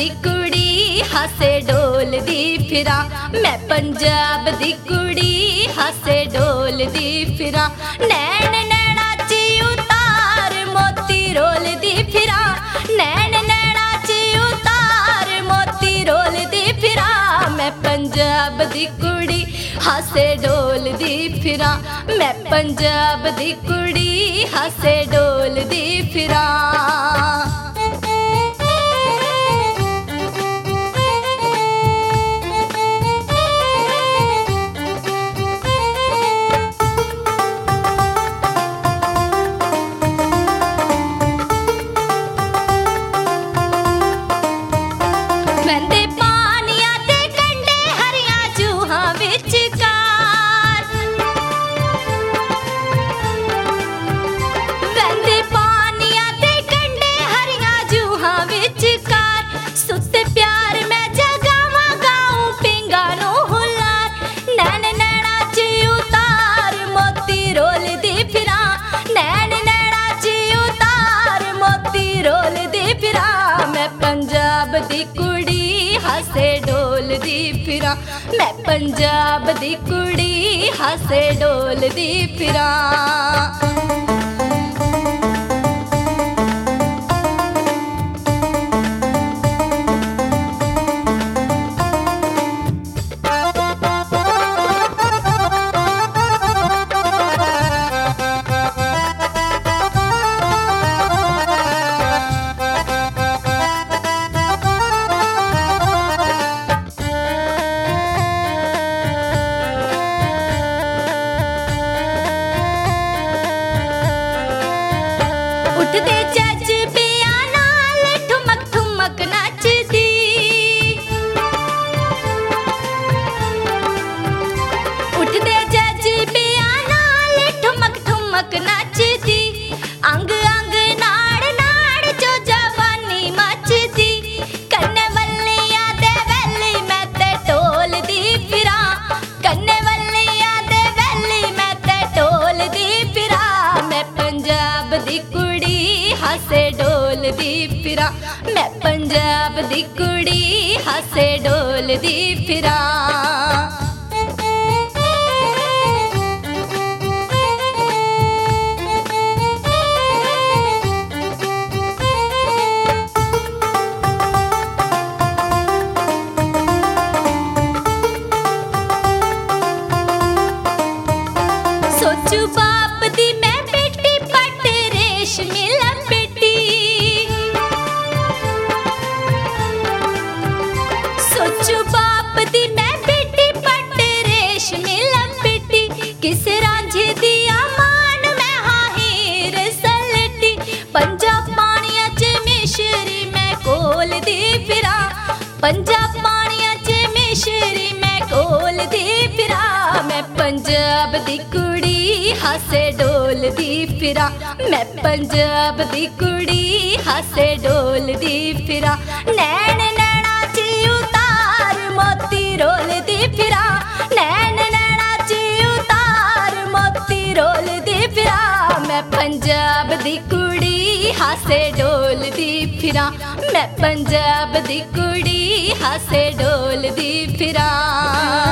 दी कुड़ी हासे डोलदी फिरा, मैं पंजाब दी कुड़ी हासे डोलदी फिरा। नैन नैना ची उतार मोती रोलदी फिरा, नैन नैना ची उतार मोती रोलदी फिरा। मैं पंजाब दी कुड़ी हासे डोलदी फिरा, मैं पंजाब दी कुड़ी हासे डोलदी फिरा। पंजाब दी कुड़ी हासे डोलदी फिरा, मैं पंजाब दी कुड़ी हासे डोलदी फिरा। उठदे जज्बियां नाल ठुमक ठुमक नचदी, उठदे जज्बियां नाल ठुमक ठुमक नचदी। अंग अंग नाड़ नाड़ जो जवानी मचदी, कन्ने वल्लियां दे वैली मैं ते टोलदी फिरा, कन्ने वल्लियां दे वैली मैं ते टोलदी फिरा। मैं पंजाब दी कुड़ी हासे डोलदी फिरा, मैं पंजाब दी कुड़ी हासे डोलदी फिरा। सोचू बाप दी मैं बेटी पट रेशमी लपेटी, सोचू बाप दी मैं बेटी पट रेशमी लपेटी। किस रांझे दिया मान मैं हाँ हीर सलटी, पंजाब पानिया च मिश्री मैं कोलदी फिरा, पंजाब पानिया च मिश्री मैं कोलदी फिरा। मैं पंजाब दी कुड़ी हासे डोलदी फिरा, मैं पंजाब दी कुड़ी हासे डोलदी फिरा। नैन नैना ची उतार मोती रोलदी फिरा, नैन नैना ची उतार मोती रोलदी फिरा। मैं पंजाब दी कुड़ी हासे डोलदी फिरा, मैं पंजाब दी कुड़ी हासे डोलदी फिरा।